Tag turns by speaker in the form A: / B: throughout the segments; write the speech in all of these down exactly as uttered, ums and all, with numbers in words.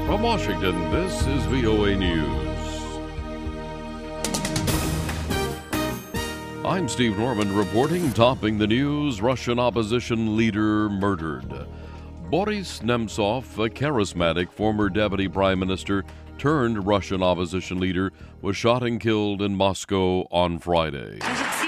A: From Washington, this is V O A News. I'm Steve Norman reporting, topping the news, Russian opposition leader murdered. Boris Nemtsov, a charismatic former deputy prime minister turned Russian opposition leader, was shot and killed in Moscow on Friday.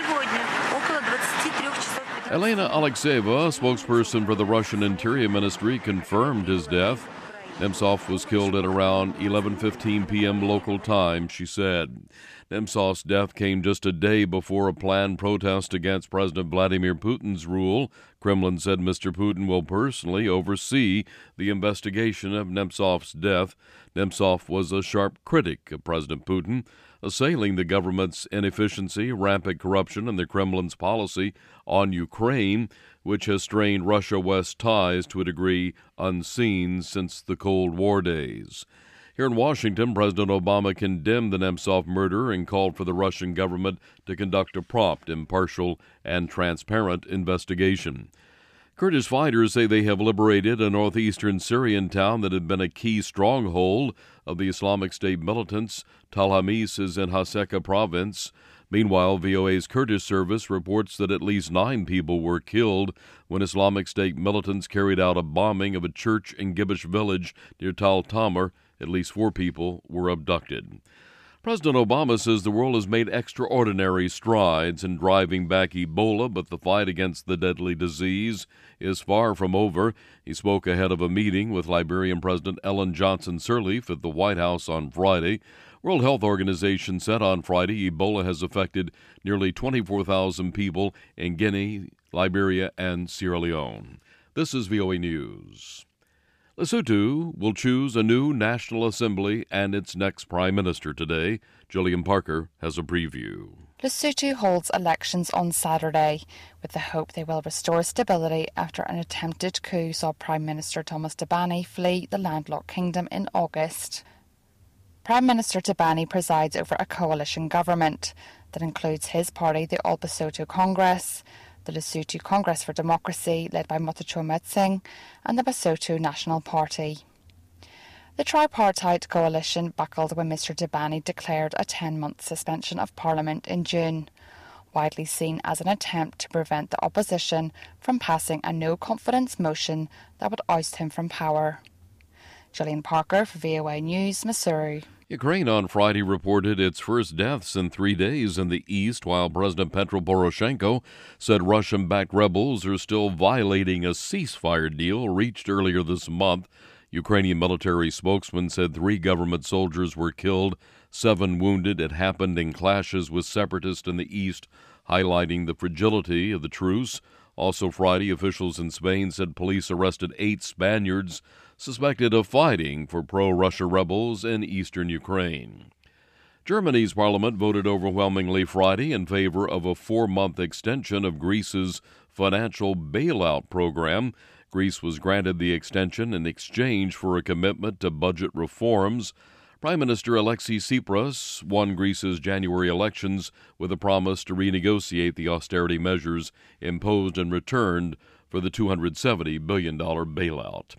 A: Elena Alexeyeva, spokesperson for the Russian Interior Ministry, confirmed his death. Nemtsov was killed at around eleven fifteen p.m. local time, she said. Nemtsov's death came just a day before a planned protest against President Vladimir Putin's rule. Kremlin said Mister Putin will personally oversee the investigation of Nemtsov's death. Nemtsov was a sharp critic of President Putin, assailing the government's inefficiency, rampant corruption, and the Kremlin's policy on Ukraine, which has strained Russia-West ties to a degree unseen since the Cold War days. Here in Washington, President Obama condemned the Nemtsov murder and called for the Russian government to conduct a prompt, impartial, and transparent investigation. Kurdish fighters say they have liberated a northeastern Syrian town that had been a key stronghold of the Islamic State militants. Tal Hamis is in Haseka province. Meanwhile, V O A's Kurdish service reports that at least nine people were killed when Islamic State militants carried out a bombing of a church in Gibesh village near Tal Tamar. At least four people were abducted. President Obama says the world has made extraordinary strides in driving back Ebola, but the fight against the deadly disease is far from over. He spoke ahead of a meeting with Liberian President Ellen Johnson Sirleaf at the White House on Friday. World Health Organization said on Friday Ebola has affected nearly twenty-four thousand people in Guinea, Liberia, and Sierra Leone. This is V O A News. Lesotho will choose a new National Assembly and its next Prime Minister today. Jillian Parker has a preview.
B: Lesotho holds elections on Saturday with the hope they will restore stability after an attempted coup saw Prime Minister Thomas Thabane flee the landlocked kingdom in August. Prime Minister Thabane presides over a coalition government that includes his party, the All Basotho Congress, the Lesotho Congress for Democracy, led by Mototjo Moetsing, and the Basotho National Party. The tripartite coalition buckled when Mister Thabane declared a ten-month suspension of Parliament in June, widely seen as an attempt to prevent the opposition from passing a no-confidence motion that would oust him from power. Gillian Parker for V O A News, Missouri.
A: Ukraine on Friday reported its first deaths in three days in the east, while President Petro Poroshenko said Russian-backed rebels are still violating a ceasefire deal reached earlier this month. Ukrainian military spokesman said three government soldiers were killed, seven wounded. It happened in clashes with separatists in the east, highlighting the fragility of the truce. Also Friday, officials in Spain said police arrested eight Spaniards suspected of fighting for pro-Russia rebels in eastern Ukraine. Germany's parliament voted overwhelmingly Friday in favor of a four-month extension of Greece's financial bailout program. Greece was granted the extension in exchange for a commitment to budget reforms. Prime Minister Alexis Tsipras won Greece's January elections with a promise to renegotiate the austerity measures imposed in return for the two hundred seventy billion dollars bailout.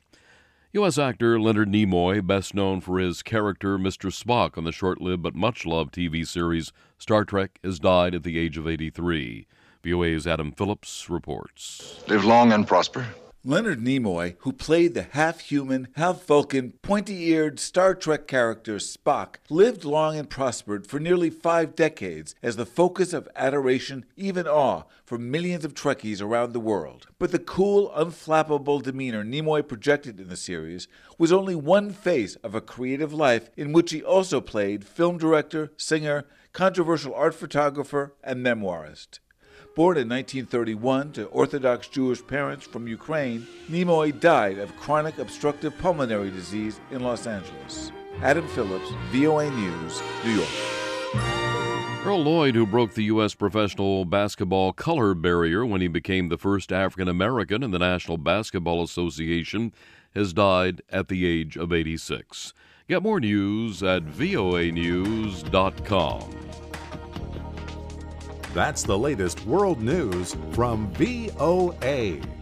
A: U S actor Leonard Nimoy, best known for his character Mister Spock on the short-lived but much-loved T V series Star Trek, has died at the age of eighty-three. V O A's Adam Phillips reports.
C: Live long and prosper.
D: Leonard Nimoy, who played the half-human, half-Vulcan, pointy-eared Star Trek character Spock, lived long and prospered for nearly five decades as the focus of adoration, even awe, for millions of Trekkies around the world. But the cool, unflappable demeanor Nimoy projected in the series was only one face of a creative life in which he also played film director, singer, controversial art photographer, and memoirist. Born in nineteen thirty-one to Orthodox Jewish parents from Ukraine, Nimoy died of chronic obstructive pulmonary disease in Los Angeles. Adam Phillips, V O A News, New York.
A: Earl Lloyd, who broke the U S professional basketball color barrier when he became the first African-American in the National Basketball Association, has died at the age of eighty-six. Get more news at V O A news dot com.
E: That's the latest world news from V O A.